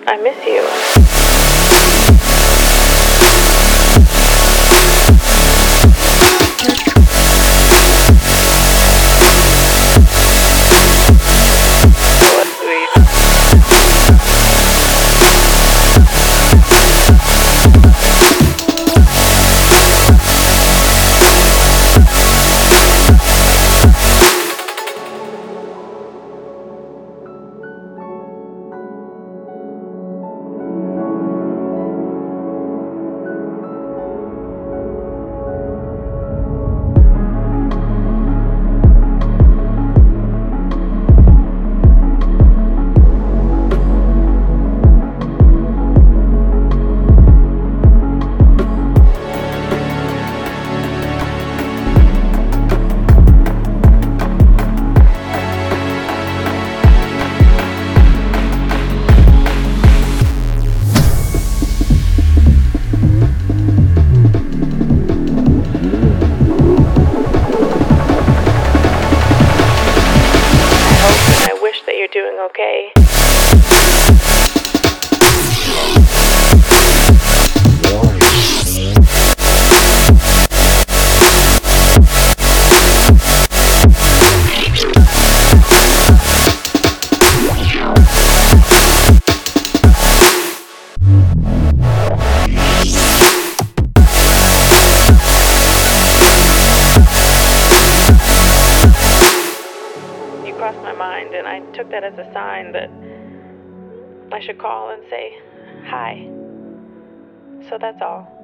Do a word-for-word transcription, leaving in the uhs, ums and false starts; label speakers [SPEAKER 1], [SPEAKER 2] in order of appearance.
[SPEAKER 1] I miss you. That you're doing okay. Crossed my mind, and I took that as a sign that I should call and say hi. So that's all.